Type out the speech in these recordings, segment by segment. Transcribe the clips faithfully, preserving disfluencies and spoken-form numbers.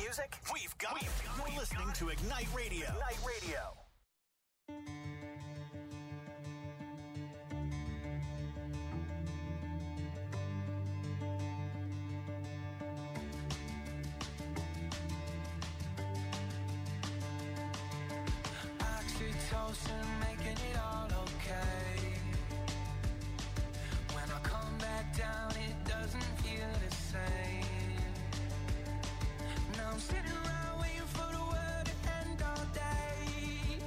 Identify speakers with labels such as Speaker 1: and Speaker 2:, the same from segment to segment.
Speaker 1: music? We've got it. You're listening to Ignite Radio. Ignite Radio.
Speaker 2: Oxytocin, making it all okay. When I come back down, it doesn't feel the same. Now I'm sitting around waiting for the word to end all day.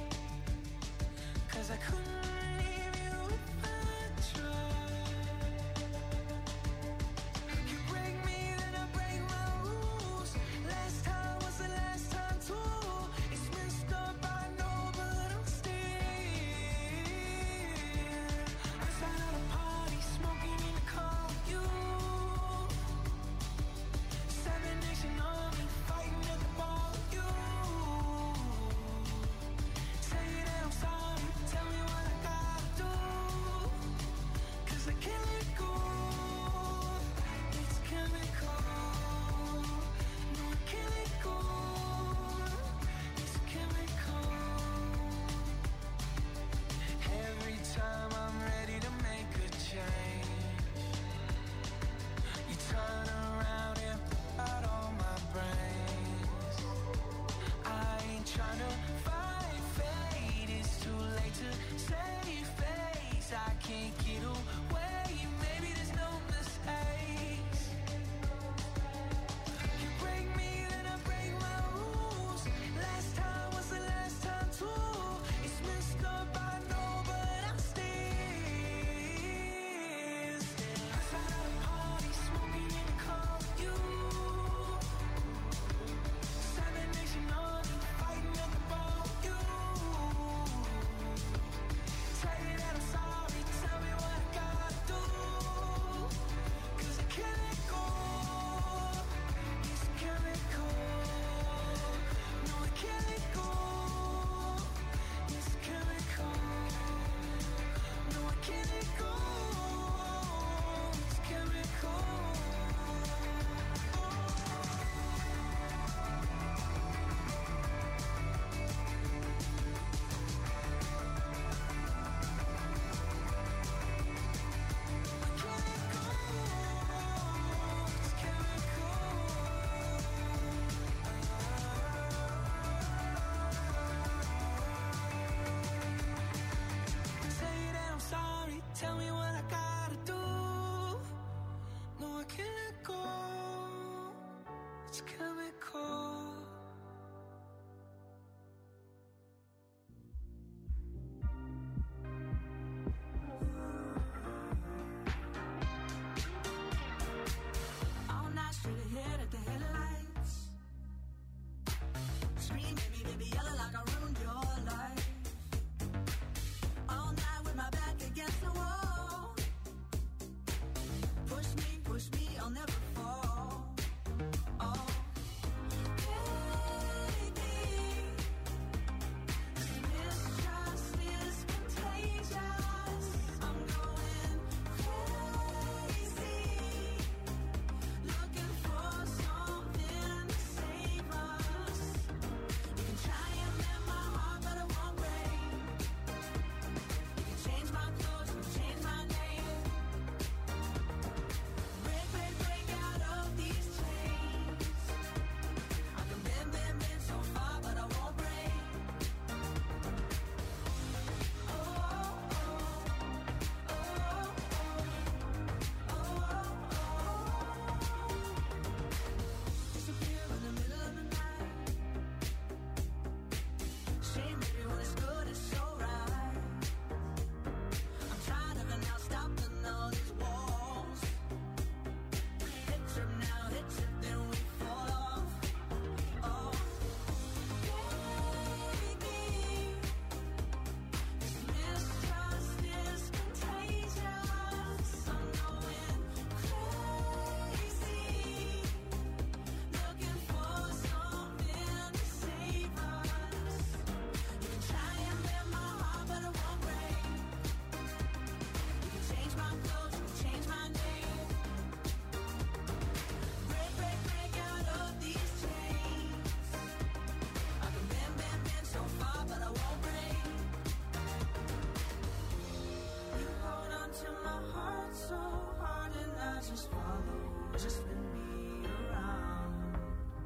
Speaker 3: to my heart so hard, and I just follow, just spin me around.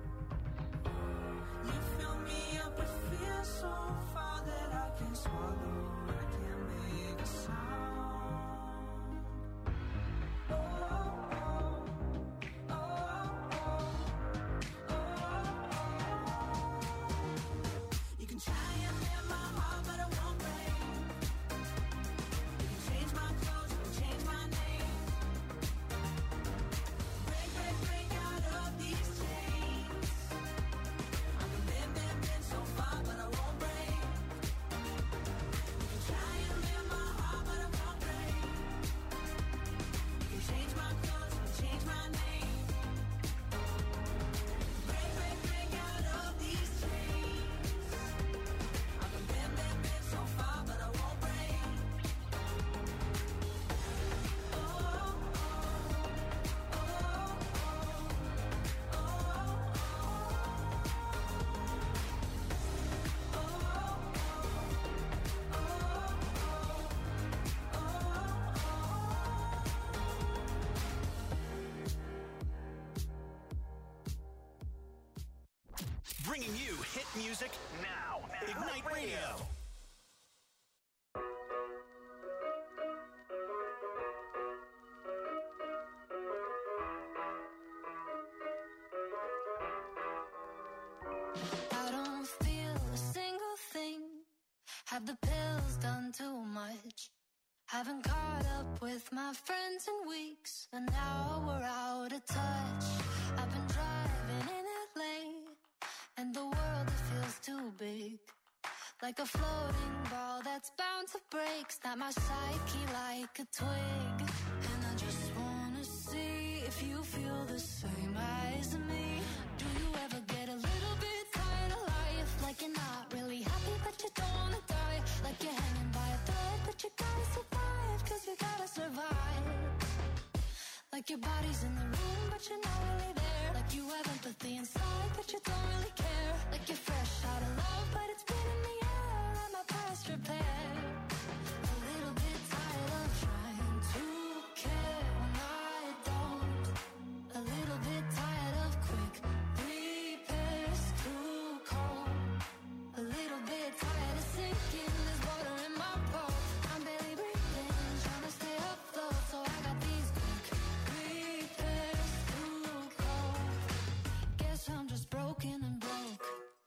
Speaker 3: You fill me up with fear so far that I can't swallow, I can't make a sound. Oh, oh, oh, oh, oh, oh, oh. You can try and mend my heart, but I won't break. You can change my clothes, you can change my name. Break, break, break out of these chains. I can bend, bend, bend so far, but I won't break. You can try and mend my heart, but I won't break. You can change my clothes, you can change my name. Break, break, break out of these chains. I can bend, bend, bend so far, but I won't break. Oh, oh, oh, oh, oh,
Speaker 1: Bringing you hit music now. Ignite Radio.
Speaker 4: I don't feel a single thing. Have the pills done too much? Haven't caught up with my friends in weeks, and now we're out of touch. I've been driving in L A, and the world, it feels too big. Like a floating ball that's bound to break. Snap my psyche like a twig. And I just wanna see if you feel the same as me. Do you ever get a little bit tired of life? Like you're not really happy, but you don't wanna die. Like you're hanging by a thread, but you gotta survive, cause you gotta survive. Like your body's in the room, but you're not really there. Like you have empathy inside, but you don't really care. Like you're fresh out of love, but it's been in the air. Let my past repair. A little bit tired of trying to care when I don't. A little bit tired of quick repairs, too cold. A little bit tired of sinking, there's water in my boat. I'm barely breathing, trying to stay afloat, so I got these quick repairs, too cold. Guess I'm just broken and broke.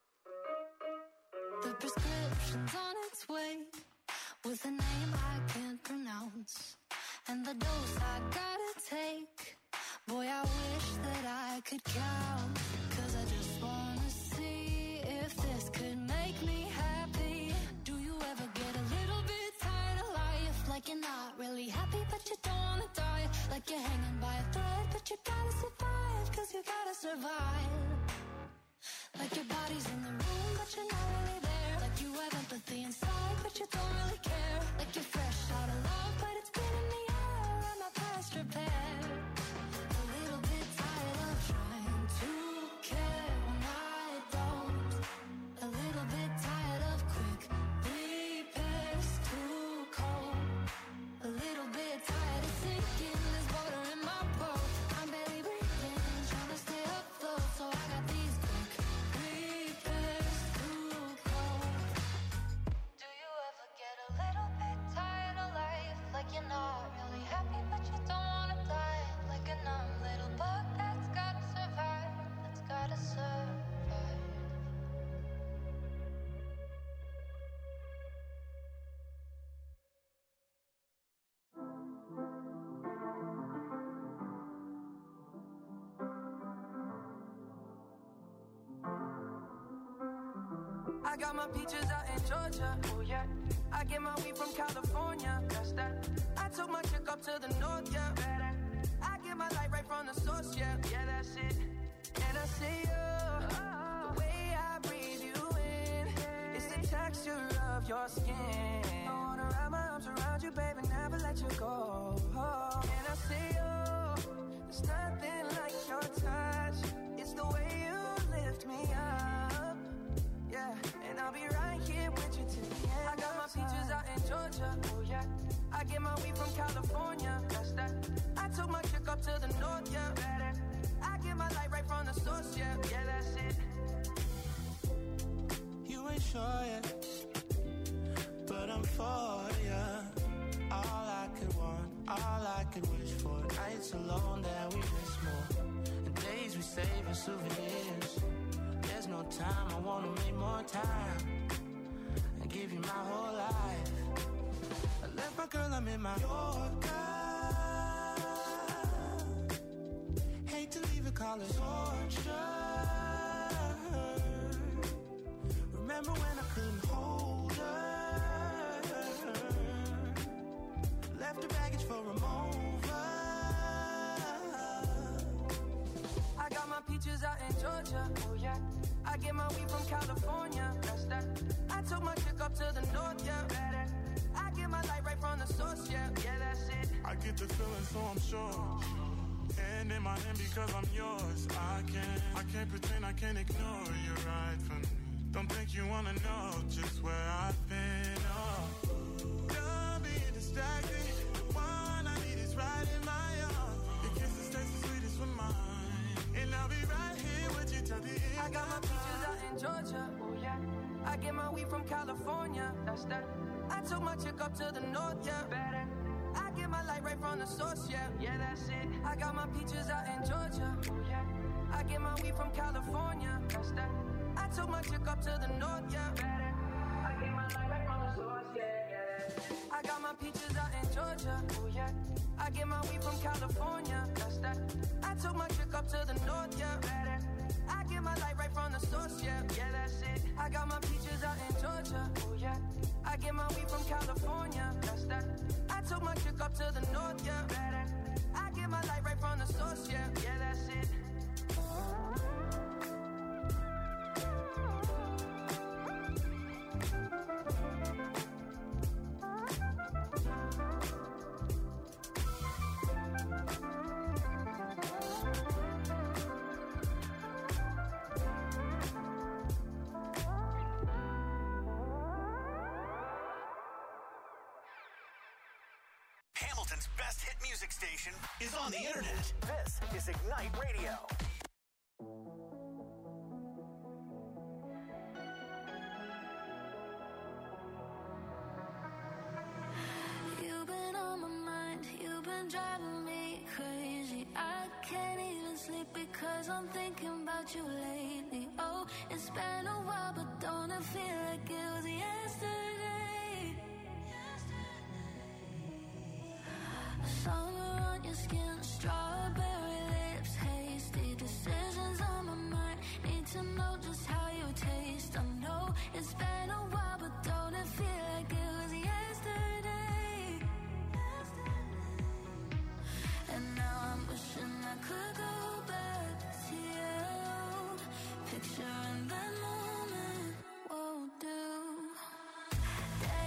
Speaker 4: The prescription's on its way, with a name I can't pronounce, and the dose I gotta take. Boy, I wish that I could count, cause I just wanna see if this could make me happy. Do you ever get a little bit tired of life? Like you're not really happy, but you don't wanna die. Like you're hanging by a thread, but you gotta survive, cause you gotta survive. Like your body's in the room, but you're not really there. Like you have empathy inside, but you don't really care. Like you're fresh out of love, but it's been in the air. Let my past repair. A little bit tired of trying to care when I don't. A little bit tired of quick repairs, too cold. A little bit tired of sinking, there's water in my boat. I'm barely breathing, trying to stay afloat, so I got these quick repairs, too cold. Do you ever get a little bit tired of life? Like you're not really happy, but you don't wanna die. Like a numb little bug that's gotta survive, that's gotta survive.
Speaker 2: I got my peaches out in Georgia, oh yeah. I get my weed from California, that's that. I took my chick up to the north, yeah. I get my light right from the source, yeah. Yeah, that's it. And I see you, the way I breathe you in. It's the texture of your skin. I wanna wrap my arms around you, baby, never let you go. And I see you, there's nothing like your touch. It's the way you lift me up, yeah. And I'll be right here with you till the end. I got my peaches out in Georgia, oh yeah. I get my weed from California. California, that's that. I took my chick up to the north, yeah. Better. I get my light right from the source, yeah. Yeah, that's it.
Speaker 5: You ain't sure yet, but I'm for ya. All I could want, all I could wish for. Nights alone that we miss more, and days we save as souvenirs. There's no time, I wanna make more time and give you my whole life. I left my girl, I'm in my Yorker. Hate to leave it, call it torture. Remember when I couldn't hold her? Left her baggage for a mover.
Speaker 2: I got my peaches out in Georgia, oh yeah. I get my weed from California, that's that. I took my chick up to the north, yeah. Better. I get my light right from the source, yeah. Yeah, that's it.
Speaker 6: I get the feeling, so I'm sure. Hand in my hand because I'm yours. I can't, I can't pretend, I can't ignore you right from me. Don't think you wanna know just where I've been. Oh, done being distracted. The one I need is right in my arms. Your kisses taste the sweetest with mine, and I'll be right here with you till the end.
Speaker 2: I got my peaches out in Georgia, oh yeah. I get my weed from California, that's that. I took my chick up to the north, yeah. Better. I get my light right from the source, yeah. Yeah, that's it. I got my peaches out in Georgia, oh yeah. I get my weed from California, that's that. I took my chick up to the north, yeah. Better. I get my light right from the source, yeah, yeah. I got my peaches out in Georgia, oh yeah. I get my weed from California, that's that. I took my chick up to the north, yeah. Better. I get my light right from the source, yeah. Yeah, that's it. I got my peaches out in Georgia, oh yeah. I get my weed from California, that's that. I took my chick up to the north, yeah. Better. I get my light right from the source, yeah. Yeah, that's it.
Speaker 1: Hamilton's best hit music station is on the internet. This is Ignite Radio.
Speaker 4: You've been on my mind, you've been driving me crazy. I can't even sleep because I'm thinking about you lately. Oh, it's been a while, but don't it feel like it was yesterday? Summer on your skin, strawberry lips, hasty decisions on my mind. Need to know just how you taste. I know it's been a while, but don't it feel like it was yesterday? And now I'm wishing I could go back to you. Picturing that moment won't do.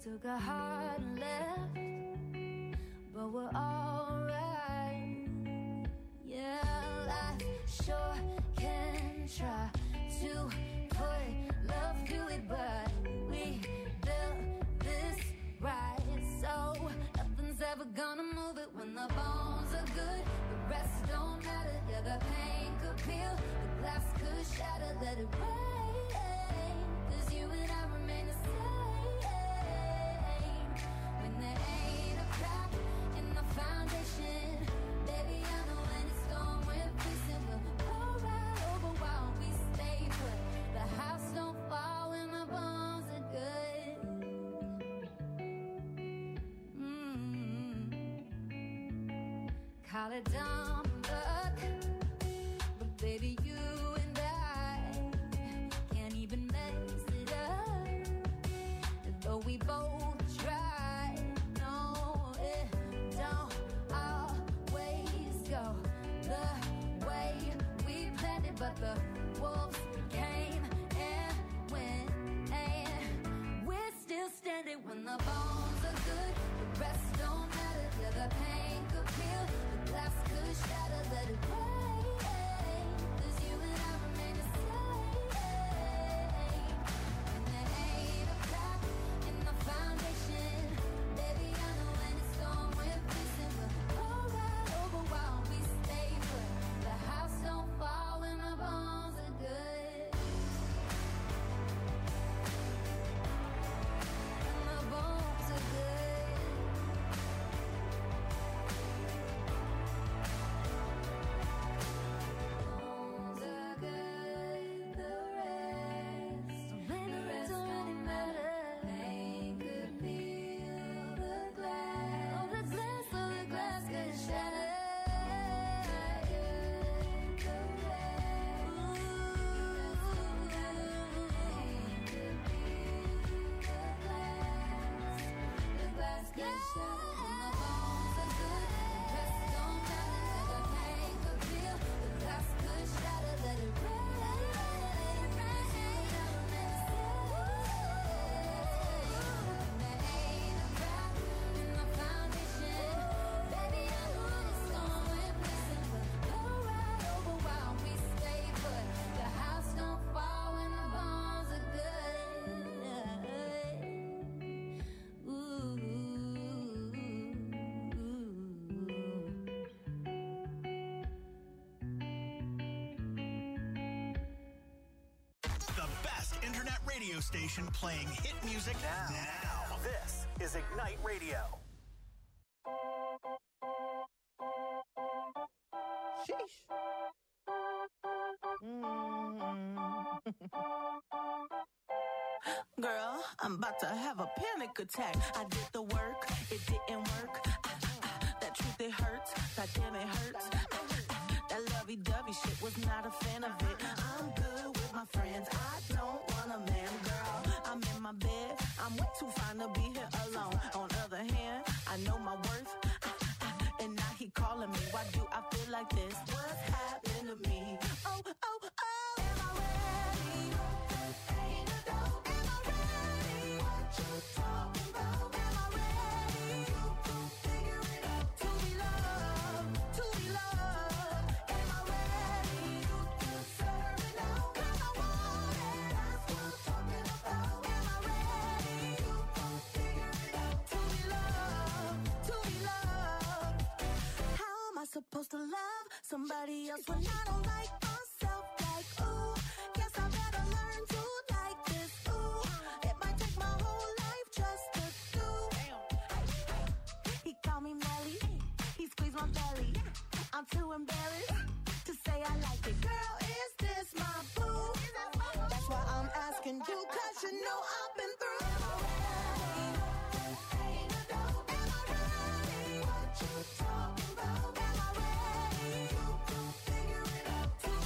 Speaker 4: took a hard left, but we're alright. Yeah, life sure can try to put love to it, but we built this right, so nothing's ever gonna move it. When the bones are good, the rest don't matter. Yeah, the pain could peel, the glass could shatter. Let it rain, 'cause you and I remain the same. When there ain't a crack in the foundation, baby, I know when it's gone, we're facing. We'll roll right over while we stay put. The house don't fall when the bones are good. Mm-hmm. Call it dumb luck, but baby, you and I can't even mess it up. Though we both try, no, it don't always go the way we planned it. But the wolves came and went, and we're still standing. When the bones are good, the rest don't matter. Yeah, the pain could peel, the glass could shatter. Let it rain, 'cause you and I remain the same. And there ain't a crack in the foundation, baby, I know when it's gone, we're facing. We'll roll right over while we stay put. The house don't fall when the bones are good. And the bones are good. Bones are good, the rest don't really matter. Pain could peel the glass, oh, the glass, oh, the glass could shatter. The rest, pain could peel the glass, the glass could shatter. When the bones are good, the rest don't matter. The pain could peel, the glass could shatter. Let it rain, let it rain, and there ain't a crack in the foundation, baby, I know when it's gone, we're facing. We'll go right over while we stay put. The house don't fall when the bones are good. Ooh.
Speaker 1: The best internet radio station playing hit music now. now. This is Ignite Radio.
Speaker 7: Sheesh. Girl, I'm about to have a panic attack. I did the work, it didn't work. Ah, ah, that truth, it hurts. God damn, it hurts. Ah, ah, that lovey-dovey shit, was not a fan of it. I'm good with my friends. I don't want a man, girl. I'm in my bed. I'm way too fine to be here alone. On the other hand, I know my worth. Ah, ah, and now he calling me. Why do I feel like this? What's happened to me? Oh, oh, oh. Am I ready? Ain't a dope. Am I ready? What you talking about? Am I ready? You gon' figure it out. To be loved, to be loved. Am I ready? You deserve it now. 'Cause I want it. That's what I'm talking about. Am I ready? You gon' figure it out. To be loved, to be loved. How am I supposed to love somebody else when I don't like myself? Like, ooh, guess I better learn to like this. Ooh, it might take my whole life just to do. He called me Melly, he squeezed my belly. I'm too embarrassed to say I like it. Girl, is this my boo? That's why I'm asking you, 'cause you know I've been through. Am I ready? Ain't a dope. Am I ready? What you talking about? Am I ready? You gon' figure it out. To be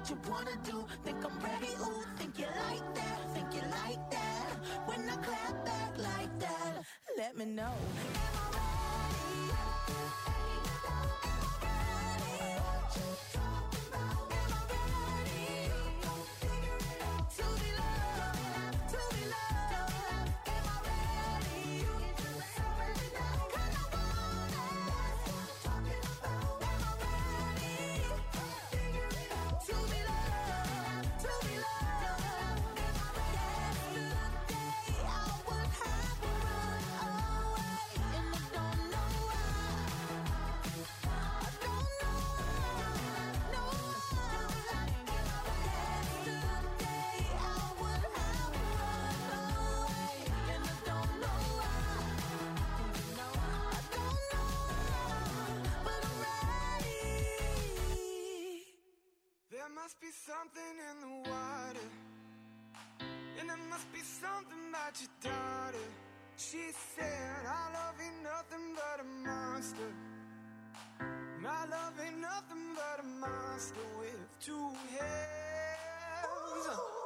Speaker 7: what you wanna do. Think I'm ready, ooh, think you like that, think you like that. When I clap back like that, let me know. Am I ready? Am I ready? What you talking about? Am I ready? Figure it out. To be loved, to be loved. Am I ready? Somebody now, 'cause I want it. What you talking about? Am I ready? Figure it out. To be loved, to be loved. Am I ready? Yesterday I would have run away, and I don't know why. I don't know why. No, yesterday I would have run away, and I don't know why. I don't know why, but I'm ready.
Speaker 5: There must be something in the water, and there must be something about your daughter. She said, our love ain't nothing but a monster. My love ain't nothing but a monster with two heads.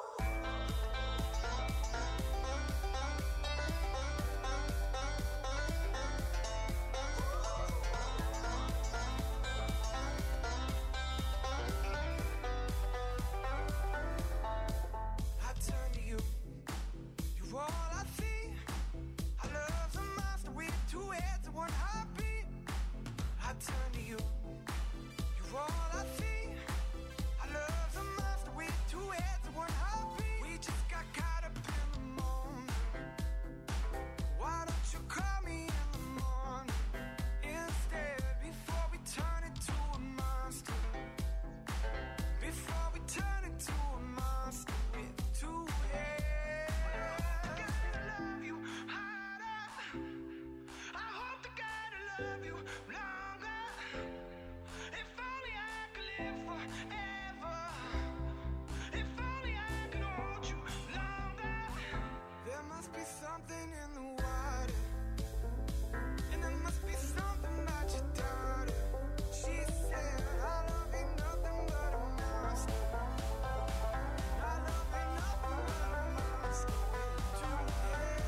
Speaker 5: I turn to you, you're all I see. Our love's a monster with two heads and one heartbeat. I turn to you, you're all I see. Our love's a monster with two heads and one heartbeat. We just got caught up in the moment. Why don't you call me in the morning instead, before we turn it to a monster? Before we turn it to a monster with two heads. I love you harder. I hope to God I love you longer. If only I could live forever. If only I could hold you longer. There must be something in the water, and there must be something about your daughter. She said, our love ain't nothing but a monster. Our love ain't nothing but a monster with two heads.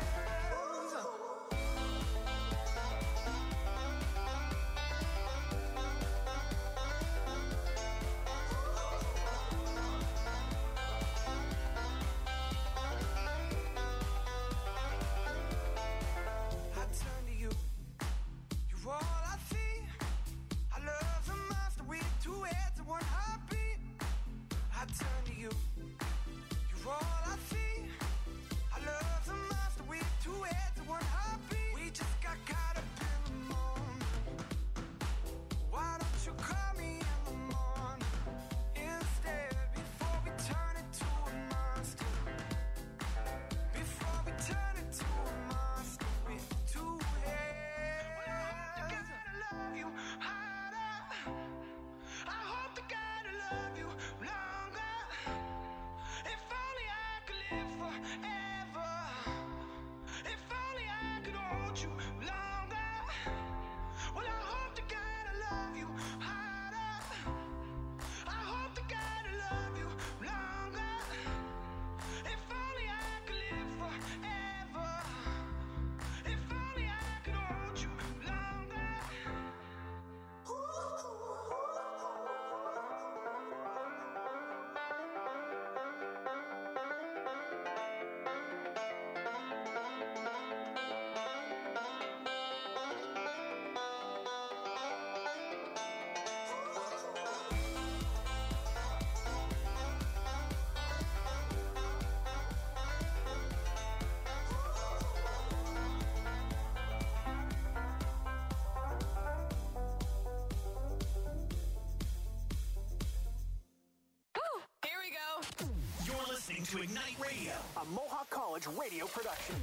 Speaker 5: I turn to you, you're all I see. Our love's a monster with two heads and one heartbeat. I turn to you, you're all I see. Our love's a monster with two heads and one heartbeat. We just got caught up in the moment. Why don't you call me in the morning instead, before we turn it to a monster? Before we turn it to a monster with two heads. Well, I hope to God I love you harder. I hope to God I love you longer. If only I could live forever. If only I could hold you longer. Well, I hope to God I love you harder. I hope to God I love you longer. If only I could live forever. If only I could hold you longer.
Speaker 2: Here we go.
Speaker 1: You're listening to Ignite Radio, a Mohawk College radio production.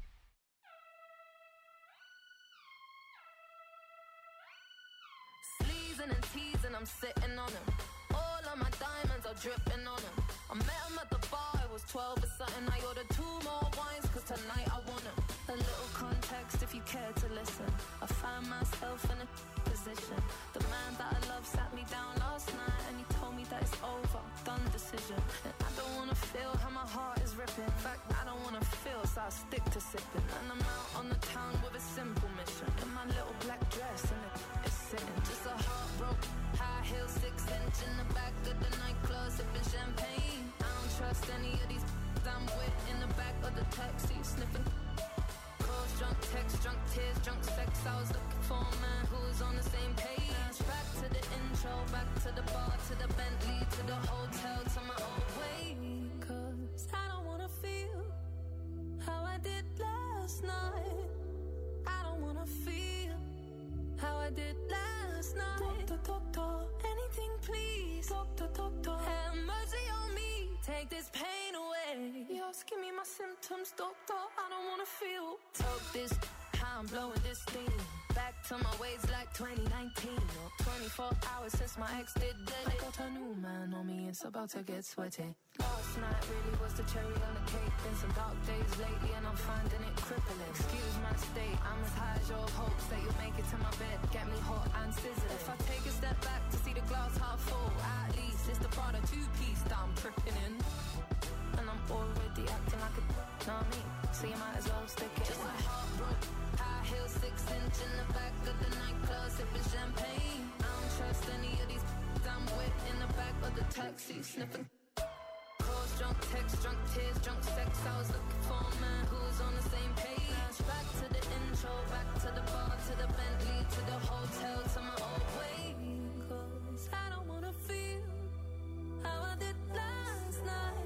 Speaker 2: Sleazing and teasing, I'm sitting on him. All of my diamonds are dripping on him. I met him at the bar, I was twelve or something. I ordered two more wines, cause tonight I want him. A little context if you care to listen. I found myself in a position. The man that I love sat me down last night and he told me
Speaker 7: that it's over, done decision. And I don't wanna feel how my heart is ripping. In fact, I don't wanna feel, so I'll stick to sipping. And I'm out on the town with a simple mission. In my little black dress and it, it's sitting. Just a heartbroken, high heel, six inch in the back of the nightclub, sipping champagne. I don't trust any of these I'm with in the back of the taxi, sniffing calls, drunk texts, drunk tears, drunk sex. I was looking for a man who was on the same page. Now it's back to the intro, back to the bar, to the Bentley, to the hotel, to my old way. Cause I don't wanna feel how I did last night. I don't wanna feel how I did last night. Doctor, doctor, anything please. Doctor, doctor, have mercy on me. Take this pain away. You're asking me my symptoms, doctor. I don't wanna feel. Talk this, how I'm blowing this steam. Back to my ways like twenty nineteen. Or twenty-four hours since my ex did dead. I got a new man on me, it's about to get sweaty. Last night really was the cherry on the cake. Been some dark days lately and I'm finding it crippling. Excuse my state, I'm as high as your hopes that you'll make it to my bed. Get me hot and sizzling. If I take a step back to see the glass half full, at least it's the Prada two-piece that I'm tripping in. And I'm already acting like a know what I mean? So you might as well stick it. Just a heartbroken, high heel, six inch in the back of the nightclub, sipping champagne. I don't trust any of these I'm with in the back of the taxi, sniffing calls, drunk texts, drunk tears, drunk sex. I was looking for a man who was on the same page. Now it's back to the intro, back to the bar, to the Bentley, to the hotel, to my old way. Cause I don't wanna feel how I did last night.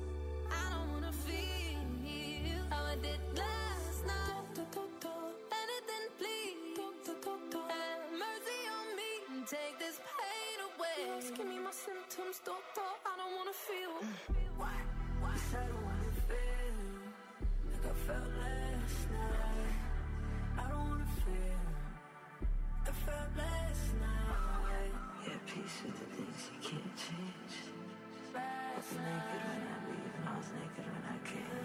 Speaker 7: I don't wanna feel how I did last night. Doctor, doctor, anything please. Doctor, doctor, have mercy on me and take this pain away. You're asking me my symptoms, doctor. I don't wanna feel. Why? Why? Cause I don't wanna feel like I felt last night. I don't wanna feel like I felt last night. Yeah, peace with the things you can't change. I was naked when I leave and I was naked when I came.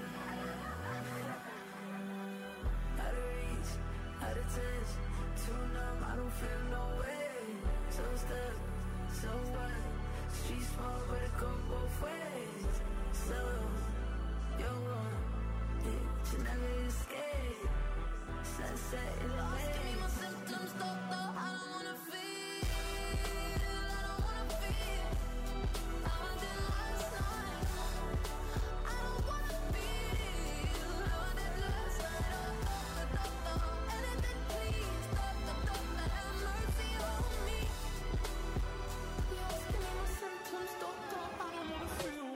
Speaker 7: Out of reach, out of touch, too numb, I don't feel no way. So stuck, so what? Street small, but it go both ways. So, you're wrong, yeah, you never escape. Sunset in the way. Give me my symptoms, doctor, I don't wanna feel. I don't wanna feel how I did last night. I don't wanna feel how I did last night. Oh, doctor, doctor, anything please. Doctor, doctor, have mercy on me. You're asking me my symptoms, doctor, I don't wanna feel.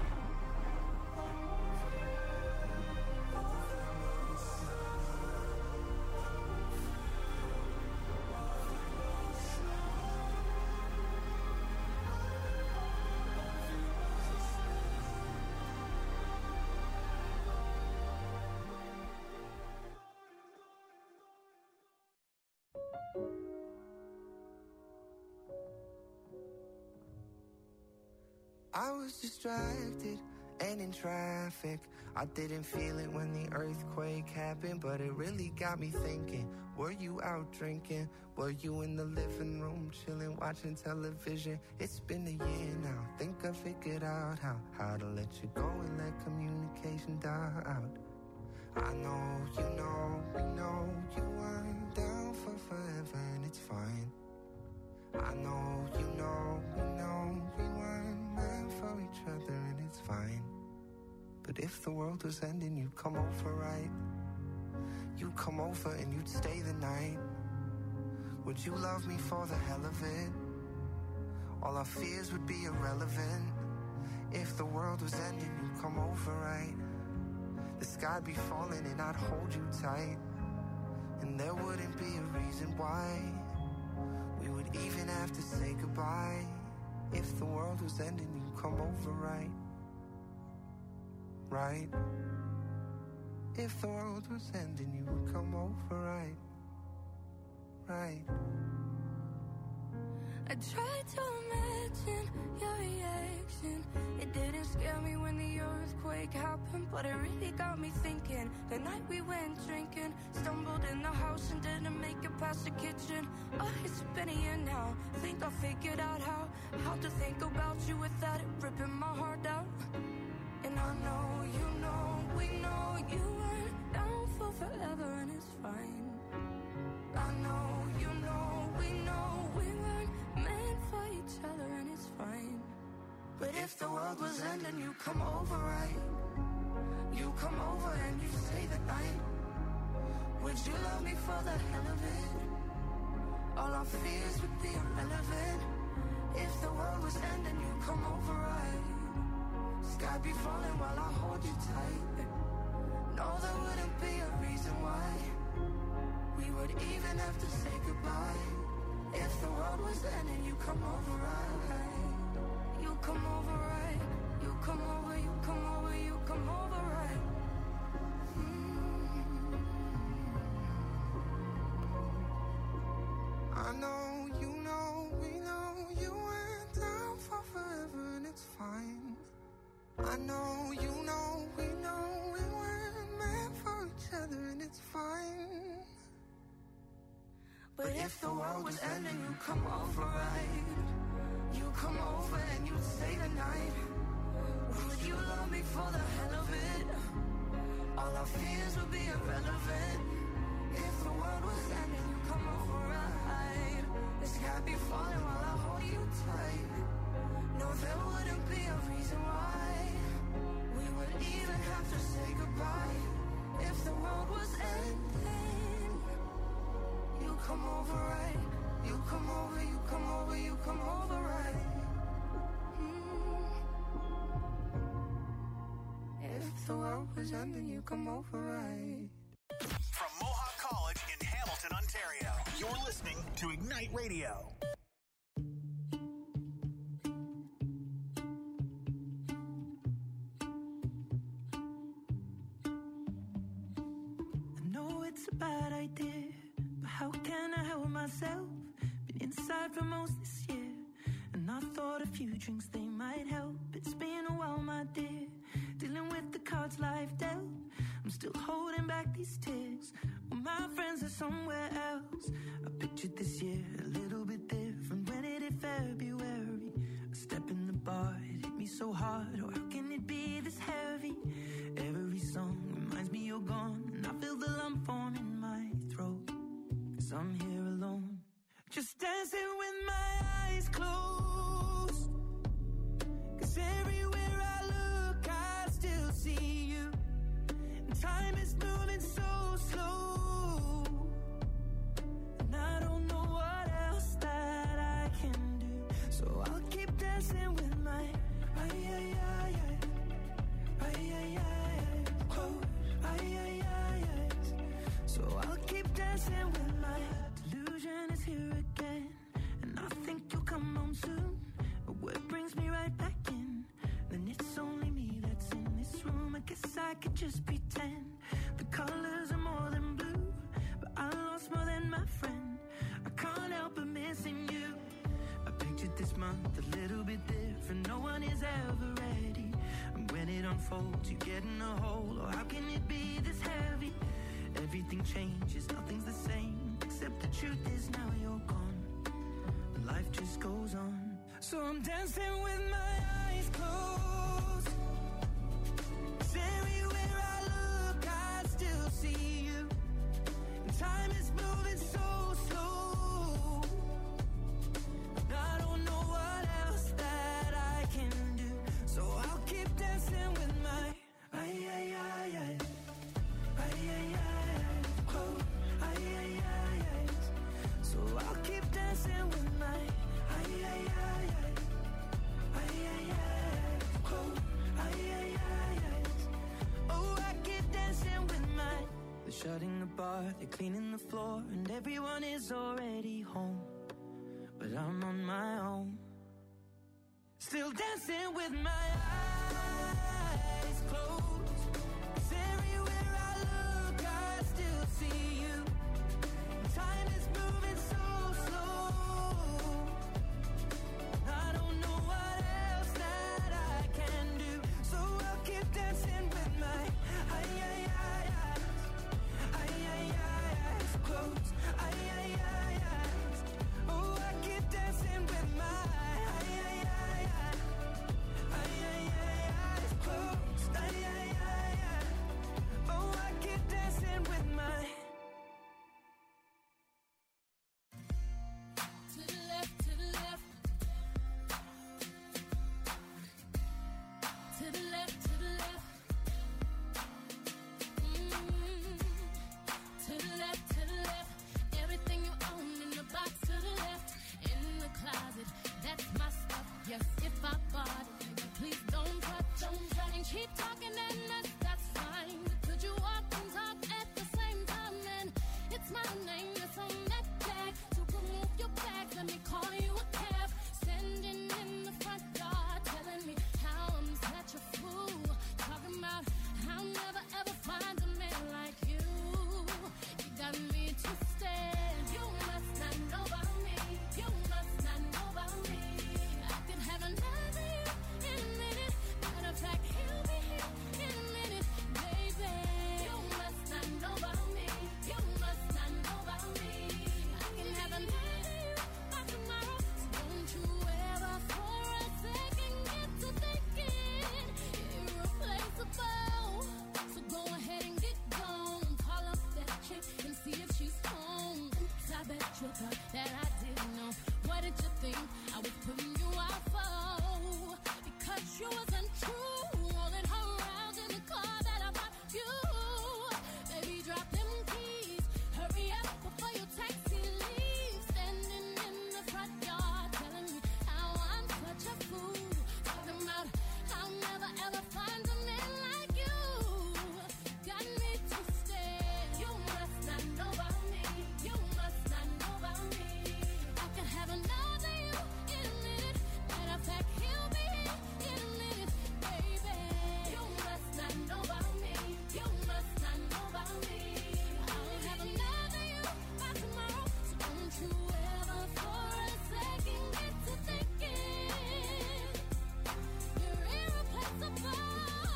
Speaker 5: I was distracted and in traffic. I didn't feel it when the earthquake happened, but it really got me thinking. Were you out drinking? Were you in the living room chilling, watching television? It's been a year now. Think I figured out how how to let you go and let communication die out. I know, you know, we know you weren't down for forever and it's fine. I know, you know, we know we weren't meant for each other and it's fine. But if the world was ending, you'd come over, right? You'd come over and you'd stay the night. Would you love me for the hell of it? All our fears would be irrelevant. If the world was ending, you'd come over, right? The sky'd be falling and I'd hold you tight. And there wouldn't be a reason why we would even have to say goodbye. If the world was ending, you'd come over, right? Right? If the world was ending, you would come over, right? Right?
Speaker 4: I tried to imagine your reaction. It didn't scare me when the earthquake happened, but it really got me thinking. The night we went drinking, stumbled in the house and didn't make it past the kitchen. Oh, it's been a year now. Think I figured out how how to think about you without it ripping my heart out. And I know, you know, we know you weren't down for forever, and it's fine. I know, you know, we know we weren't meant for each other, and it's fine. But if the world was ending, you come over, right? You come over and you stay the night. Would you love me for the hell of it? All our fears would be irrelevant. If the world was ending, you come over, right? Sky be falling while I hold you tight. No, there wouldn't be a reason why we would even have to say goodbye. If the world was ending, you come over, right? You come over, right? You come over, you come over, you come over, right? Mm.
Speaker 5: I know, you know, we know you went down for forever, and it's fine. I know, you know, we know we weren't meant for each other, and it's fine.
Speaker 4: But if the world was ending, you come over, right? You come over and you stay the night. Would you love me for the hell of it? All our fears would be irrelevant. If the world was ending, you come over, right? The sky be falling while I hold you tight. No, there wouldn't be a reason why we would even have to say goodbye. If the world was ending, you come over, right? You come over, you come over, you come over, right? Mm. If the world was ending, you come over, right?
Speaker 1: From Mohawk College in Hamilton, Ontario, you're listening to Ignite Radio.
Speaker 8: I know it's a bad idea, but how can I help myself? Been inside for most this year, and I thought a few drinks, they might help. It's been a while, my dear, dealing with the cards life dealt. I'm still holding back these tears, well, my friends are somewhere else. I pictured this year a little bit different when it hit February. A step in the bar, it hit me so hard. Oh, how can it be this heavy? Every song reminds me you're gone, and I feel the lump form in my throat. Cause I'm here alone, just dancing with my eyes closed. Cause everywhere I look, I still see you. And time is moving so slow, and I don't know what else that I can do. So I'll keep dancing with my ay, ay, ay, ay, ay, ay, ay, close, ay, ay, ay, ay. So I'll keep dancing with my delusion is here again, and I think you'll come home soon. But what brings me right back in? Then it's only me that's in this room. I guess I could just pretend the colors are more than blue, but I lost more than my friend. I can't help but missing you. I pictured this month a little bit different. No one is ever ready, and when it unfolds, you get in a hole. Oh, how can it be this heavy? Everything changes, nothing's the same, except the truth is now you're gone, and life just goes on. So I'm dancing with my eyes closed. 'Cause everywhere I look, I still see you. And time is moving so slow, and I don't know what else that I can do. So I'll keep dancing with my ay, ay, ay, ay, ay, ay, ay, close, ay, ay, ay, ay. So I'll keep dancing with my ay, ay, ay, ay, ay, ay, ay, close, ay, ay, ay, ay. Oh, I keep dancing with my. They're shutting the bar, they're cleaning the floor, and everyone is already home, but I'm on my own, still dancing with my eyes closed. 'Cause everywhere I look, I still see you. Time is moving so slow,
Speaker 4: twisted. You must not know about me. You must not know about me. I could have another you in a minute. Matter of fact, he'll be here in a minute, baby. You must not know about me. You must not know about me. I can have another you by tomorrow. So don't you ever for a second get to thinking irreplaceable. So go ahead and get gone. Call up that chick and see if she's home. Oops, I bet you thought that I didn't know. What did you think I was putting you out for? Because you wasn't true. Rolling her around in the car that I bought you. Baby, drop them keys. Hurry up before your taxi leaves. Standing in the front yard telling me how I'm such a fool. Talking about I'll never ever find a man like you. Got me twisted. You must not know about me. You must not know about me. I can have another you in a minute. Matter of fact, he'll be here in a minute, baby. You must not know about me. You must not know about me. I'll have another you by tomorrow. So don't you ever for a second get to thinking you're irreplaceable.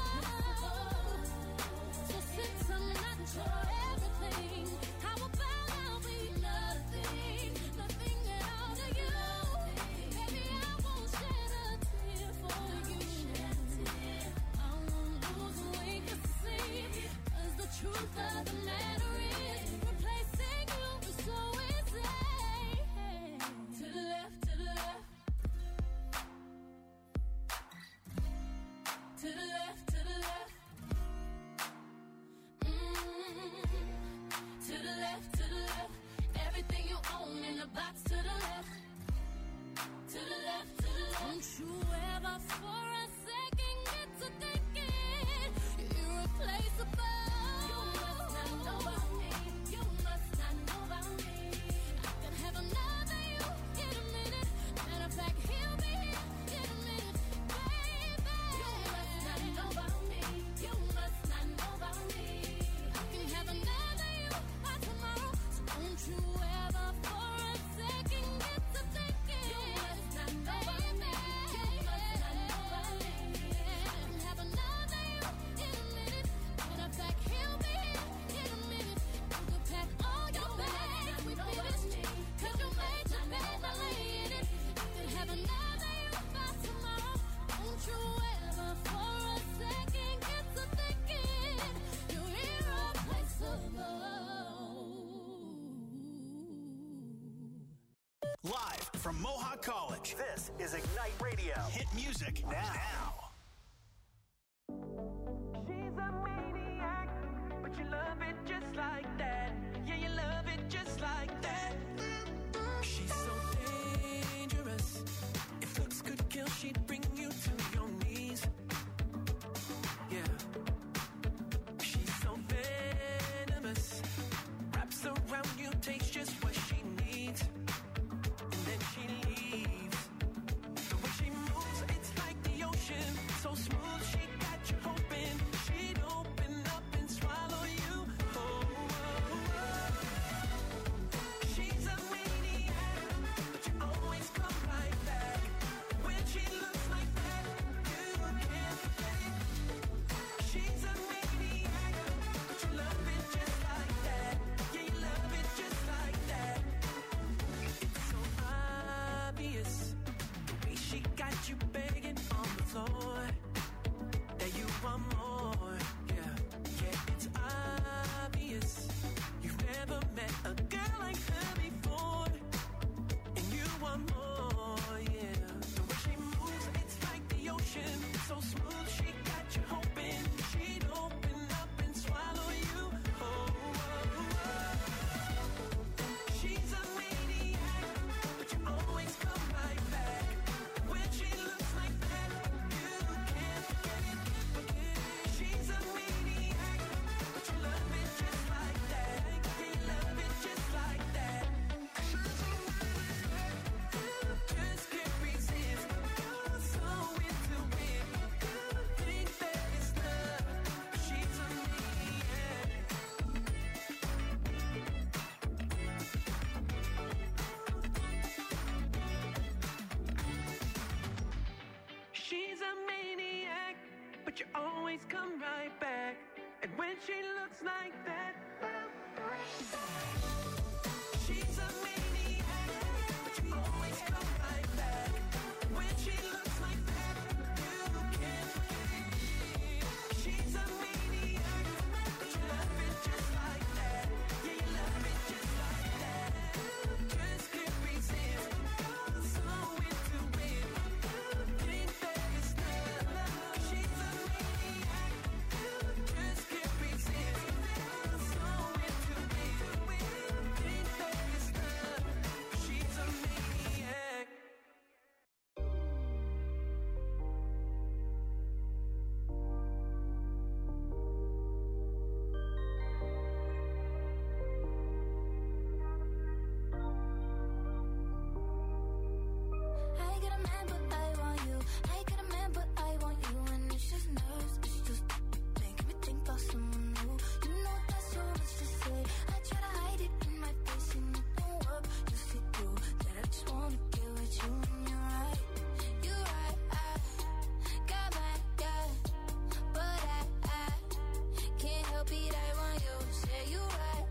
Speaker 4: So since I'm not your everything, how about I'll be nothing, nothing at all to you? Baby, I won't shed a tear for you. I won't lose weight to sleep, 'cause the truth of the matter is, replacing you is so easy. To the left, to the left. To the left, to the left. Mm. To the left, to the left. Everything you own in the box to the left. To the left, to the left. Don't you ever for a second get to thinking you're irreplaceable. You must not know about me. You must not know about me. I can have another you in a minute. Matter of fact, he'll be here in a minute, baby. You must not know about me. You must not know about me. I can have another you by tomorrow. So don't you ever for a second get to thinking you must not know about me. You must not know about me. I can have another you in a minute. Matter of fact, he'll be here in a minute. You can pack all your bags, we finished. 'Cause you made your bed, now lay in it. I can have another you by tomorrow. Don't you ever for a second get to thinking you're irreplaceable.
Speaker 1: Live from Mohawk College, this is Ignite Radio. Hit music now.
Speaker 5: She's a maniac, but you love it just like that. Yeah, you love it just like that. She's so dangerous. If looks could kill, she'd bring you to your knees. Yeah. She's so venomous. Wraps around you, takes just what she needs. And then she leaves. The way she moves, it's like the ocean. So smooth, she got you hoping she'd open up and swallow you. Oh, oh, oh. She's a maniac, but you always come right back. When she looks like
Speaker 8: but you always come right back. And when she looks like that, she's a maniac, but you always come right back. When she looks like that, you can't believe. She's a maniac, but you love it just like that. Yeah, you love it just like that. Just can't resist. You're so into it. Think that it's love. She's a maniac. Just can't resist. You're so into it. Think that it's love. She's a maniac.
Speaker 4: I get a man, but I want you. I get a man, but I want you. And it's just nerves, it's just making me think about someone new. You know there's so much to say. I try to hide it in my face and it don't work. You see through that I just wanna get with you. And you're right, you're right. I got my guy, but I, I can't help it. I want you. Say you're right.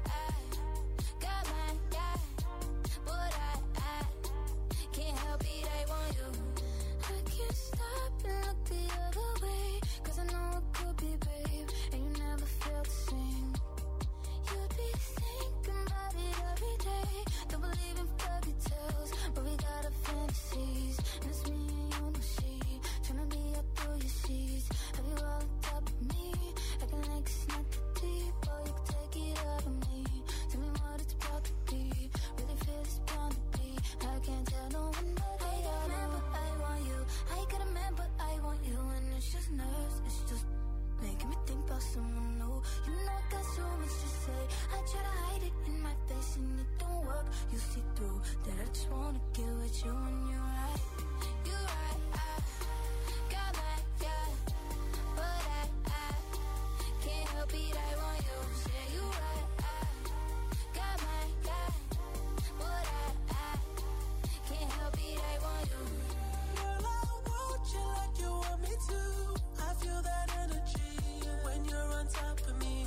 Speaker 4: I got my guy, but I, I can't help it, I want you. I can't stop and look the other way, cause I know it could be, babe, and you never felt the same. You'd be thinking about it every day. Don't believe in fairy tales, but we got our fantasies. And it's me and you, no she, tryna be up through your sheets. Have you all on top of me, acting like it's not that deep. Oh, you can take it out of me. Tell me what it's about to be. Really feel it's bound to be. I can't tell no one, but I got a man, but I want you. I got a man, but I want you. And it's just nerves, it's just making me think about someone new. You know I got so much to say. I try to hide it in my face and it don't work. You see through that I just wanna get with you. And you're right, you're right. I got my guy, but I, I can't help it. I want you. Say you're right. I got my guy, but I, I can't help it. I want you.
Speaker 8: girl, I want you like you want me to. I feel that energy when you're on top of me.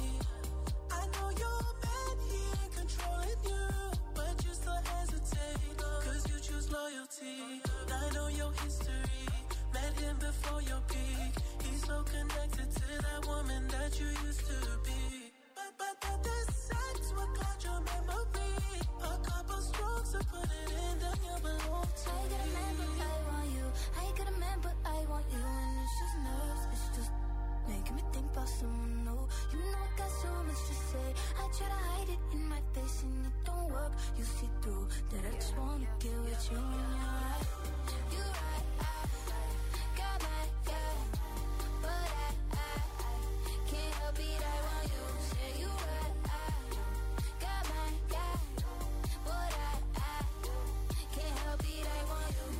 Speaker 8: I know your man, he ain't controlling you, but you still hesitate, cause you choose loyalty. I know your history, met him before your peak. He's so connected to that woman that you used to be. But, but that the sex will cloud your memory. A couple strokes to put it in, then you belong to
Speaker 4: I got a
Speaker 8: me.
Speaker 4: man, but I want you. I got a man, but I want you. And it's just nerves, it's just making me think about someone new. You know I got so much to say. I try to hide it in my face and it don't work. You see through that I just wanna get with you. And you're right, you're right. I got my guy, but I, I can't help it. I want you. Say you're right. I got my guy, but I, I can't help it. I want you.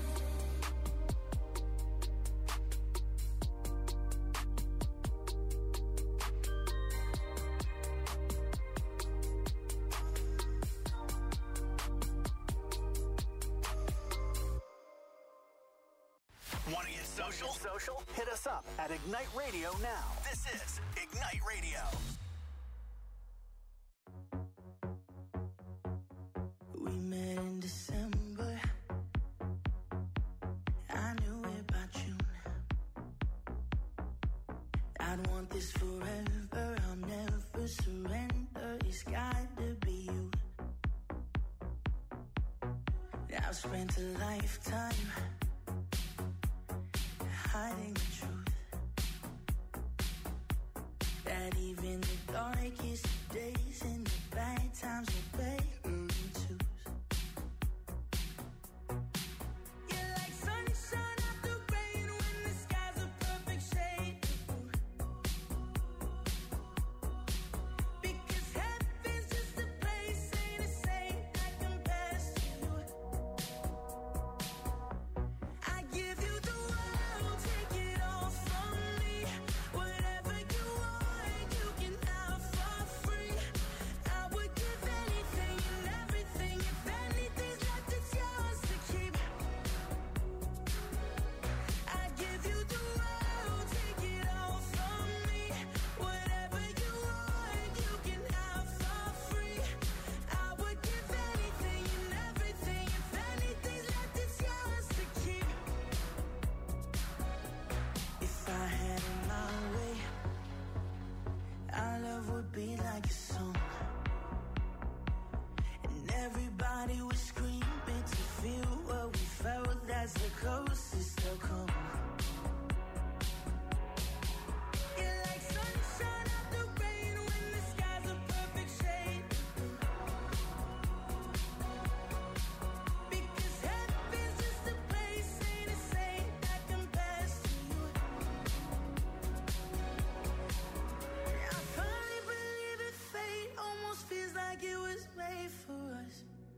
Speaker 1: Want to get social? Social? Hit us up at Ignite Radio now. This is Ignite Radio.
Speaker 5: We met in December. I knew it by June. I'd want this forever. I'll never surrender. It's got to be you. I've spent a lifetime hiding the truth. That even the darkest days and the bad times are better than twos. You're like sunshine after rain when the sky's a perfect shade of blue. Because heaven's just a place, ain't a saint that compares to you. I give you the world, take it all from me. Whatever you want, you can have for free.
Speaker 8: almost feels like it was made for us.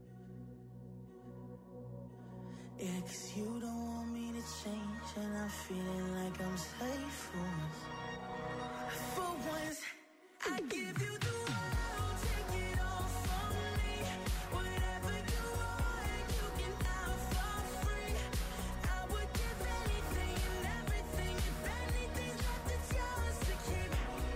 Speaker 8: Yeah, 'cause you don't want me to change, and I'm feeling like I'm safe for once. For once, I give you the world, take it all from me. Whatever you want, you can have for free. I would give anything and everything. If anything's left, it's yours to keep.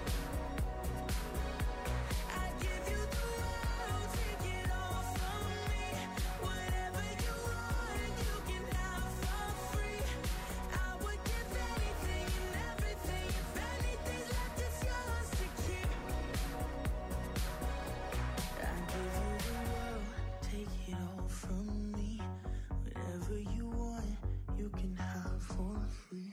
Speaker 8: I give you the world, take it all from me. Whatever you want, you can have for free. I would give anything and everything. If anything's left, it's yours to keep. I give you the world, take it all from me. Whatever you want, you can have for free.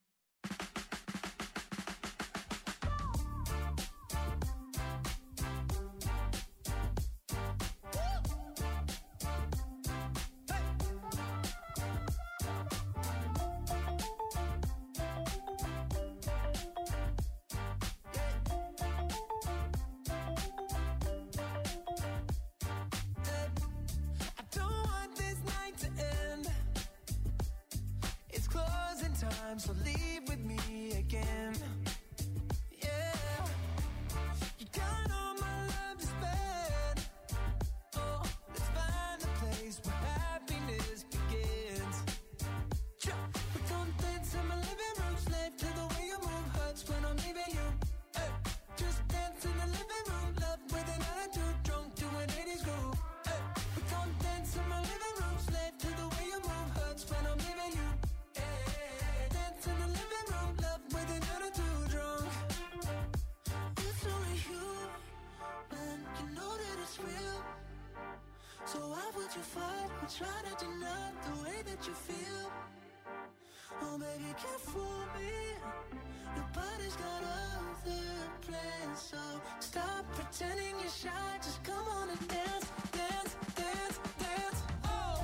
Speaker 8: I don't want this night to end. It's closing time, so leave with me again. Yeah, you got all my love to spend. Oh, let's find a place where happiness begins. Sure. We gon' dance in my living room, slave to the way you move hurts when I'm leaving you. Hey, just dance in the living room, love with an attitude, drunk to an eighties groove. Hey, we gon' dance in my living room, slave to the way you move hurts when I'm leaving you. Hey, dance in the living room, love with an attitude, drunk. It's only you, man, you know that it's real. So why would you fight or try to deny the way that you feel? Oh, baby, you can't fool me. Your body's got other plans, so stop pretending you're shy. Just come on and dance, dance, dance, dance. Oh.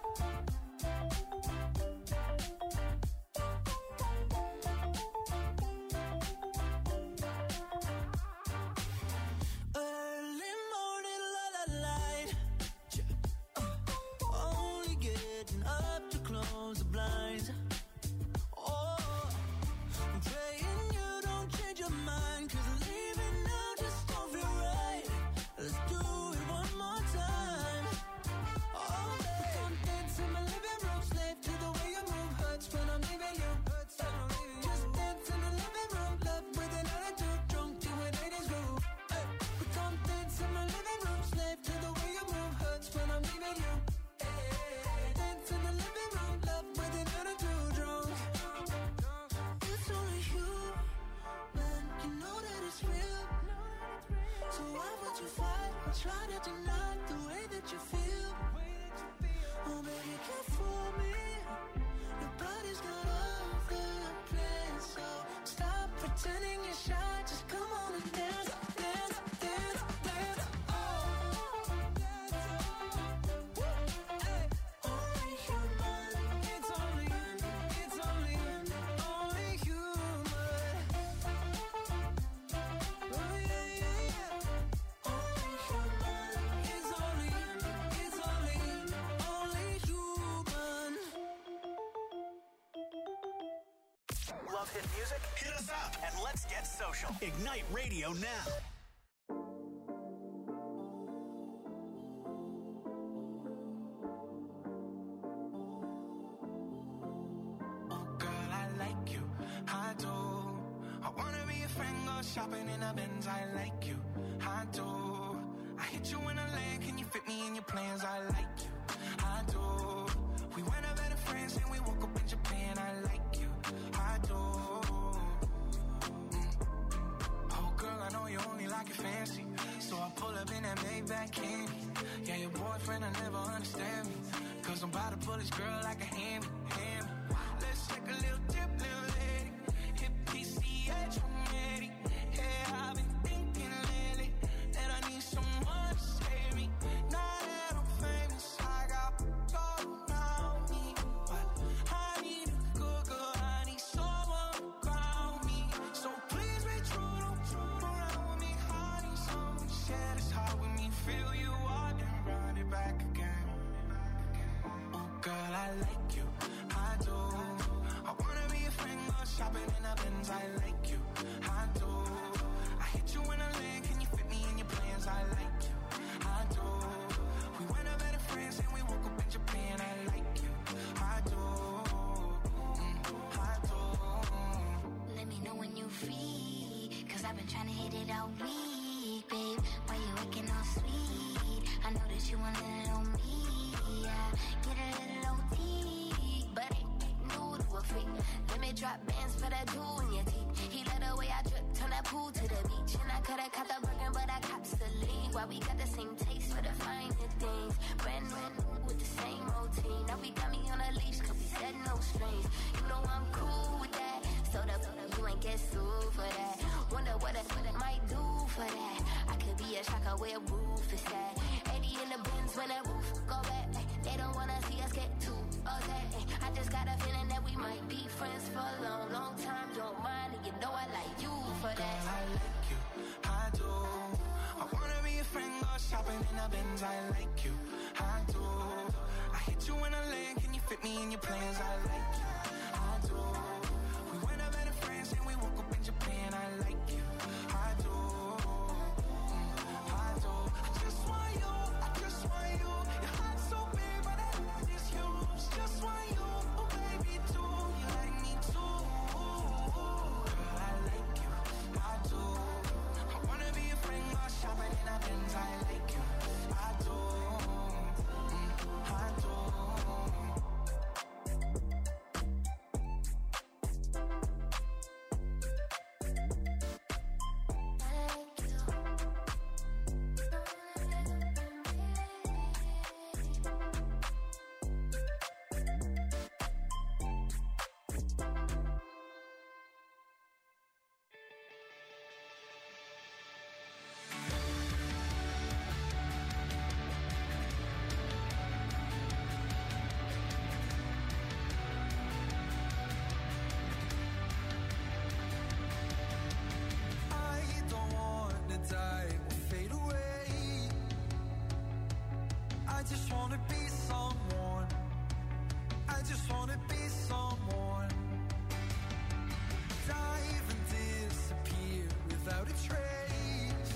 Speaker 8: Early morning, la la light. Uh, only getting up to close the blinds. Oh, I'm praying you don't change your mind, 'cause leaving now just don't feel right. Let's do it one more time. Oh, baby, come dance in my living room, slave to the way you move hurts when I'm leaving you. Just dance in the living room, love with an attitude, drunk to an eighties groove. Hey, we come dance in my living room, slave to the way you move hurts when I'm leaving you. Hey, dance in the living room, love with an attitude, drunk. It's only you, man, you know that it's real. So why would you fight or try to deny the way that you feel? Oh, baby, you can't fool me. Your body's got other plans, so stop pretending you're shy. Just come on and dance, dance, dance, dance. Oh, hey, only human. It's only, it's only, only human. Oh yeah, yeah, yeah. Only human. It's only, it's only, only human.
Speaker 1: Love hit music? Hit us up and let's get social. Ignite Radio now.
Speaker 5: Oh, girl, I like you. I do. I wanna be a friend, go shopping in a Benz. I like you. I do. I hit you in a lane. Can you fit me in your plans? I like you. I do. We went up better friends and we woke up in Japan. I like you. I do. Mm. Oh, girl, I know you only like it fancy. So I pull up in that Maybach candy. Yeah, your boyfriend, I never understand me. 'Cause I'm about to pull this girl like a hand, hand. Let's take a little dip, little lady. Hit P C H one eighty. Yeah, I've been thinking lately that I need someone to save me. Now that I'm famous, I got gold around me. But I need a good girl, I need someone to ground me. So please be true, don't true around with me. I need someone to share this heart with back again. Oh girl, I like you, I do. I wanna be a friend, go shopping in a Benz. I like you, I do. I hit you in a lane, can you fit me in your plans? I like you, I do. We went out better friends and we woke up in Japan. I like you, I do. Mm, I do.
Speaker 4: Let me know when you free, cause I've been trying to hit it all week, babe. Why you acting all sweet? I know that you want a little me, yeah. Get a little O T, but ain't new to a freak. Let me drop bands for that jewel in your teeth. He let the way I drip, turn that pool to the beach. And I coulda caught the Birkin, but I cops the league. Why we got the same taste for the finer things. Brand new with the same routine. Now we got me on a leash, cause we said no strings. You know I'm cool with that. So the you ain't get sued for that. Wonder what I, what I might do for that. I could be a shocker where a roof is at. eighty in the bins when that roof go back. They don't wanna see us get too upset. I just got a feeling that we might be friends for a long, long time. Don't mind, and you know I like you for that.
Speaker 5: Girl, I like you, I do. I wanna be a friend, go shopping in a Benz. I like you, I do. I hit you in a lane, can you fit me in your plans? I like you, I do. We went out better friends and we woke up in Japan. I like you, I do. Mm, I do. I just want you, I just want you. Your heart's so big, but I love is yours. Just want you, oh baby, too. You like me too. Girl, I like you, I do. I wanna be a friend, go shopping in a Benz. I like you, I do. Mm, I do. I just wanna be someone. I just wanna be someone. Dive and disappear without a trace.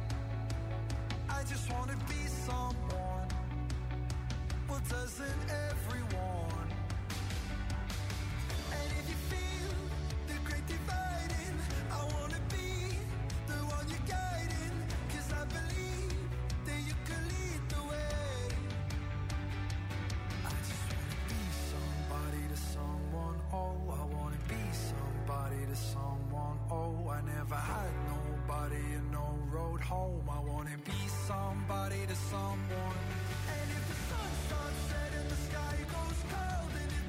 Speaker 5: I just wanna be someone. Well, doesn't everyone? And if you feel the great dividing, I wanna be the one you're guiding. Cause I believe that you can lead the way. I just wanna be somebody to someone. Oh, I wanna be somebody to someone. Oh, I never had nobody and no road home. I wanna be somebody to someone. And if the sun starts setting, the sky goes cold, and if